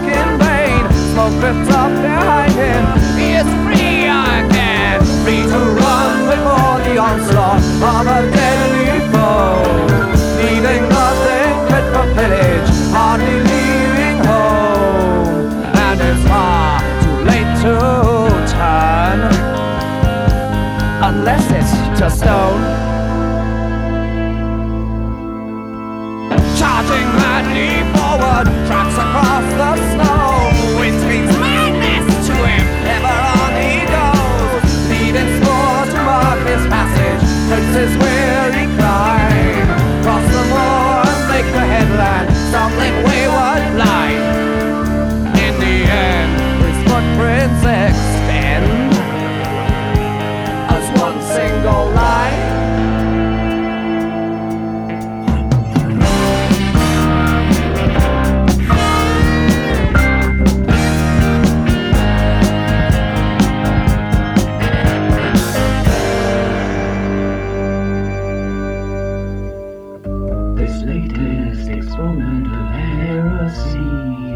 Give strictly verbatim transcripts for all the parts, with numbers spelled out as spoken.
work in vain. Smoke drifts up behind him. He is free again, free to run before the onslaught of a deadly foe, leaving nothing fit for pillage, hardly leaving home, and it's far too late to turn, unless it's to stone. Charging madly forward, tracks across the snow. Wind screams madness to him, ever on he goes, leaving spores to mark his passage, takes his weary climb, cross the moor and break the headland, stumbling wayward blind. In the end, his footprints extend as one single line. This latest exponent of heresy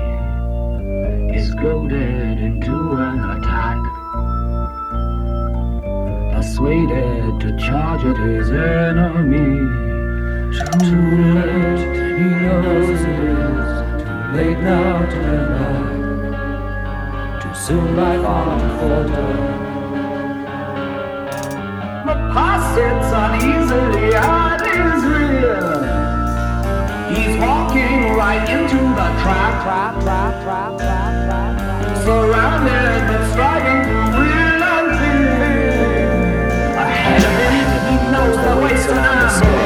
is goaded into an attack, persuaded to charge at his enemy. Too late, he knows it is too late now to turn back. Too soon by far to falter. The past sits uneasily at his rear. He's walking right into the trap, trap, trap, trap, trap, trap, trap. Surrounded but striving through will and fear. Ahead of him, he knows the waste of an